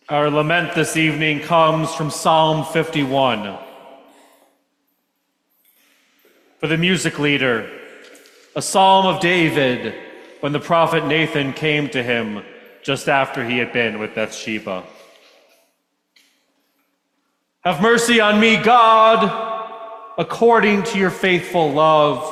Our lament this evening comes from Psalm 51. For the music leader, a psalm of David when the prophet Nathan came to him just after he had been with Bathsheba. Have mercy on me, God, according to your faithful love.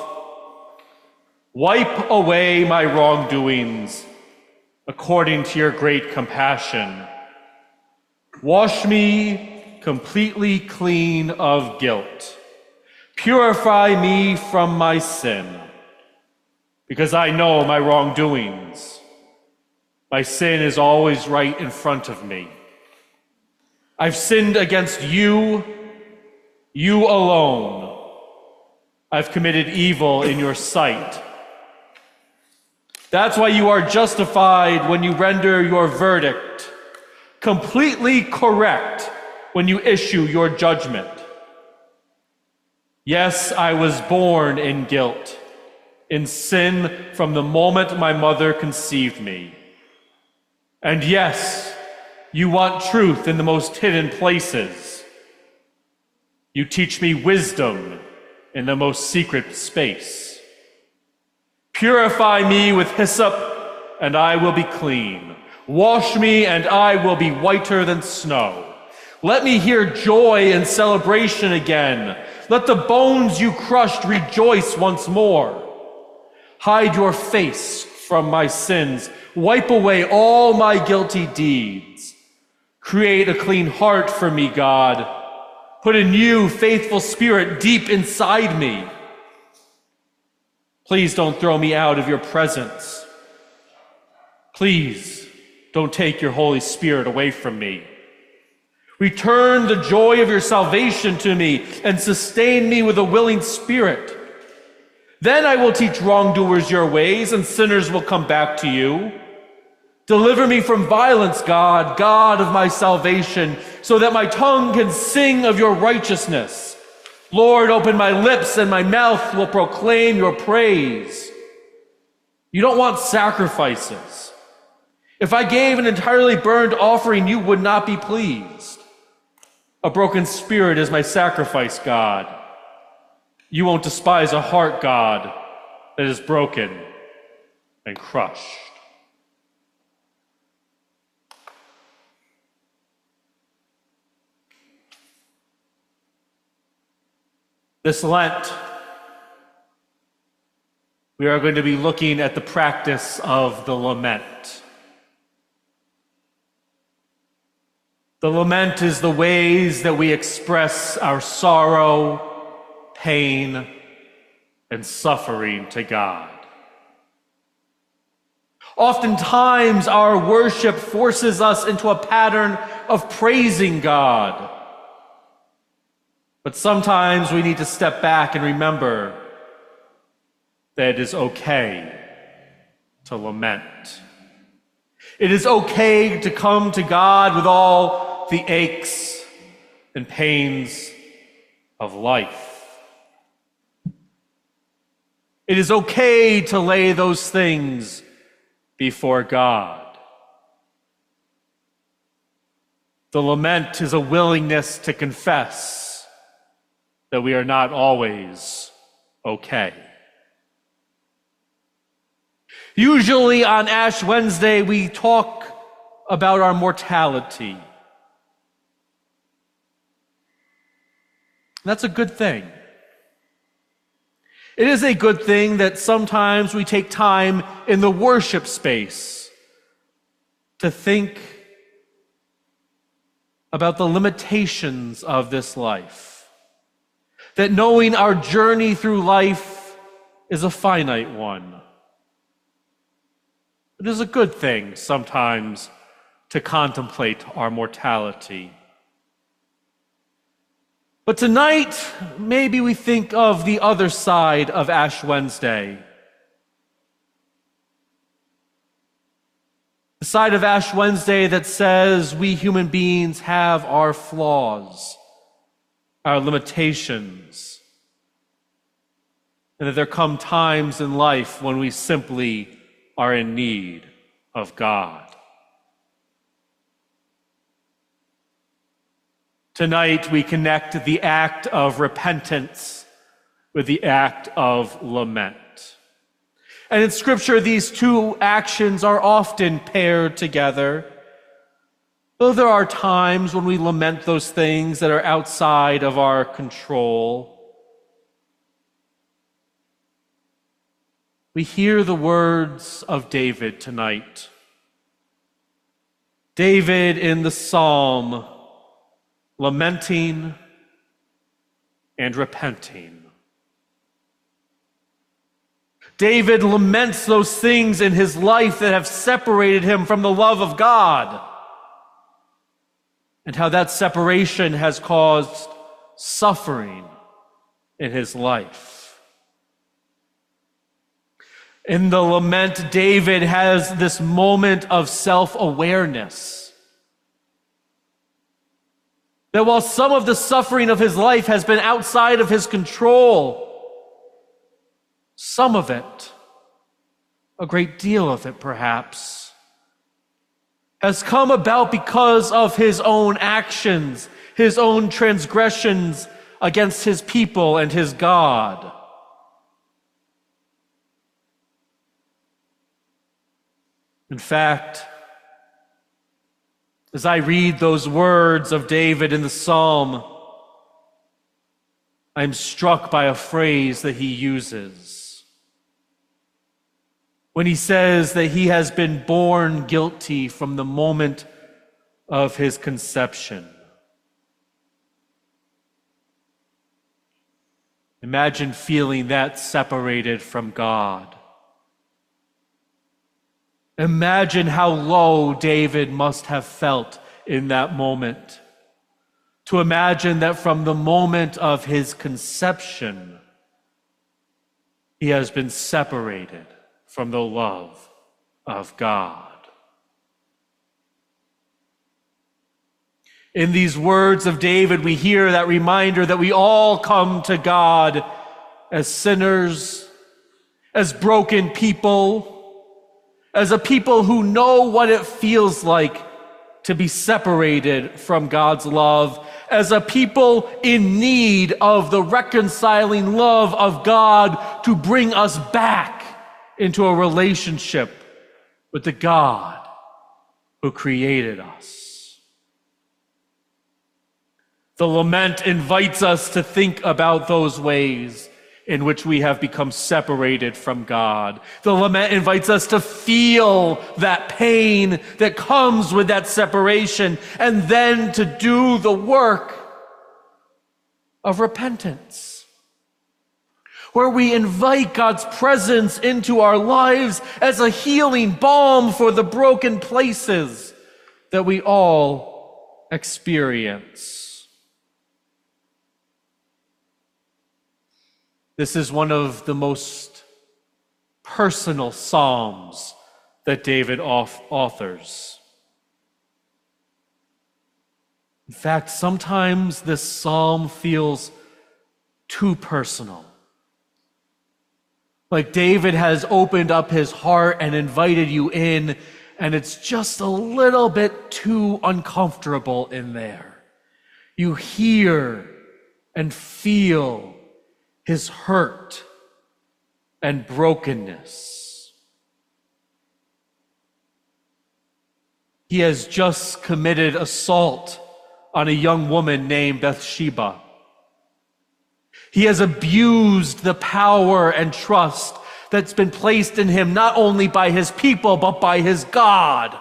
Wipe away my wrongdoings, according to your great compassion. Wash me completely clean of guilt. Purify me from my sin, because I know my wrongdoings. My sin is always right in front of me. I've sinned against you, you alone. I've committed evil in your sight. That's why you are justified when you render your verdict, completely correct when you issue your judgment. Yes, I was born in guilt, in sin from the moment my mother conceived me. And yes, you want truth in the most hidden places. You teach me wisdom in the most secret space. Purify me with hyssop, and I will be clean. Wash me, and I will be whiter than snow. Let me hear joy and celebration again. Let the bones you crushed rejoice once more. Hide your face from my sins. Wipe away all my guilty deeds. Create a clean heart for me, God. Put a new, faithful spirit deep inside me. Please don't throw me out of your presence. Please don't take your Holy Spirit away from me. Return the joy of your salvation to me and sustain me with a willing spirit. Then I will teach wrongdoers your ways, and sinners will come back to you. Deliver me from violence, God, God of my salvation, so that my tongue can sing of your righteousness. Lord, open my lips, and my mouth will proclaim your praise. You don't want sacrifices. If I gave an entirely burned offering, you would not be pleased. A broken spirit is my sacrifice, God. You won't despise a heart, God, that is broken and crushed. This Lent, we are going to be looking at the practice of the lament. The lament is the ways that we express our sorrow, pain, and suffering to God. Oftentimes, our worship forces us into a pattern of praising God. But sometimes we need to step back and remember that it is okay to lament. It is okay to come to God with all the aches and pains of life. It is okay to lay those things before God. The lament is a willingness to confess that we are not always okay. Usually on Ash Wednesday, we talk about our mortality. That's a good thing. It is a good thing that sometimes we take time in the worship space to think about the limitations of this life. That knowing our journey through life is a finite one. It is a good thing sometimes to contemplate our mortality. But tonight, maybe we think of the other side of Ash Wednesday. The side of Ash Wednesday that says we human beings have our flaws, our limitations, and that there come times in life when we simply are in need of God. Tonight we connect the act of repentance with the act of lament. And in Scripture, these two actions are often paired together. Though there are times when we lament those things that are outside of our control, we hear the words of David tonight. David in the psalm, lamenting and repenting. David laments those things in his life that have separated him from the love of God, and how that separation has caused suffering in his life. In the lament, David has this moment of self-awareness. That while some of the suffering of his life has been outside of his control, some of it, a great deal of it perhaps, has come about because of his own actions, his own transgressions against his people and his God. In fact, as I read those words of David in the psalm, I'm struck by a phrase that he uses. When he says that he has been born guilty from the moment of his conception. Imagine feeling that separated from God. Imagine how low David must have felt in that moment. To imagine that from the moment of his conception, he has been separated from the love of God. In these words of David, we hear that reminder that we all come to God as sinners, as broken people, as a people who know what it feels like to be separated from God's love, as a people in need of the reconciling love of God to bring us back into a relationship with the God who created us. The lament invites us to think about those ways in which we have become separated from God. The lament invites us to feel that pain that comes with that separation, and then to do the work of repentance, where we invite God's presence into our lives as a healing balm for the broken places that we all experience. This is one of the most personal psalms that David authors. In fact, sometimes this psalm feels too personal. Like David has opened up his heart and invited you in, and it's just a little bit too uncomfortable in there. You hear and feel his hurt and brokenness. He has just committed assault on a young woman named Bathsheba. He has abused the power and trust that's been placed in him, not only by his people, but by his God.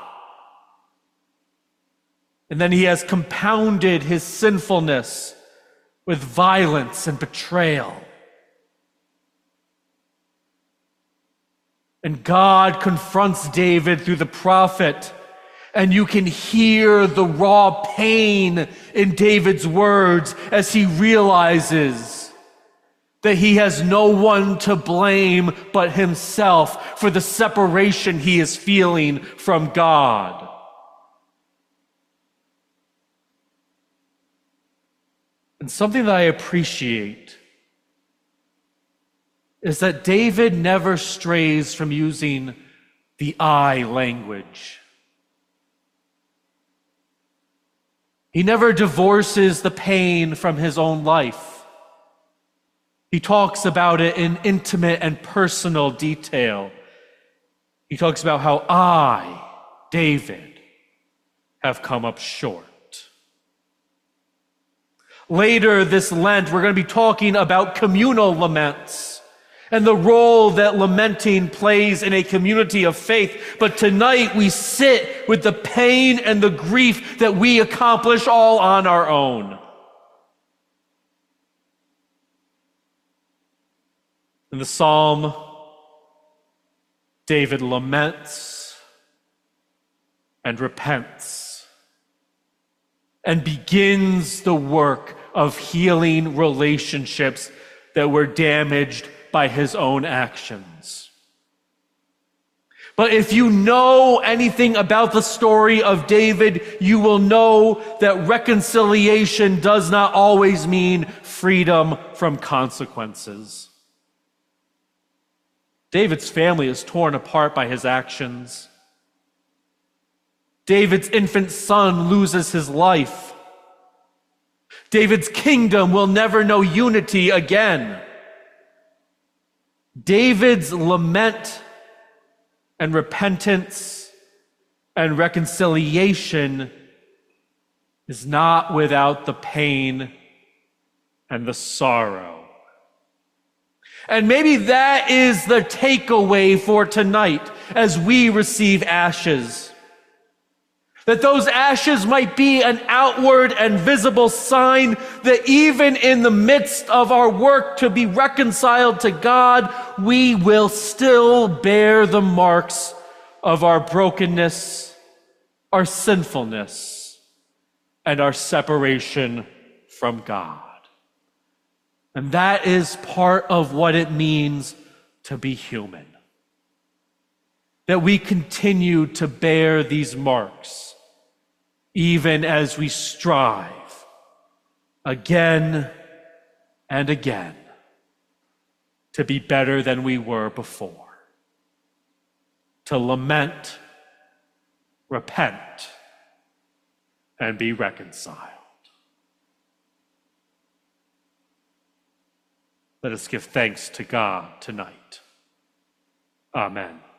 And then he has compounded his sinfulness with violence and betrayal. And God confronts David through the prophet, and you can hear the raw pain in David's words as he realizes that he has no one to blame but himself for the separation he is feeling from God. And something that I appreciate is that David never strays from using the I language. He never divorces the pain from his own life. He talks about it in intimate and personal detail. He talks about how I, David, have come up short. Later this Lent, we're going to be talking about communal laments and the role that lamenting plays in a community of faith. But tonight we sit with the pain and the grief that we accomplish all on our own. In the psalm, David laments and repents and begins the work of healing relationships that were damaged by his own actions. But if you know anything about the story of David, you will know that reconciliation does not always mean freedom from consequences. David's family is torn apart by his actions. David's infant son loses his life. David's kingdom will never know unity again. David's lament and repentance and reconciliation is not without the pain and the sorrow. And maybe that is the takeaway for tonight as we receive ashes. That those ashes might be an outward and visible sign that even in the midst of our work to be reconciled to God, we will still bear the marks of our brokenness, our sinfulness, and our separation from God. And that is part of what it means to be human. That we continue to bear these marks even as we strive again and again to be better than we were before. To lament, repent, and be reconciled. Let us give thanks to God tonight. Amen.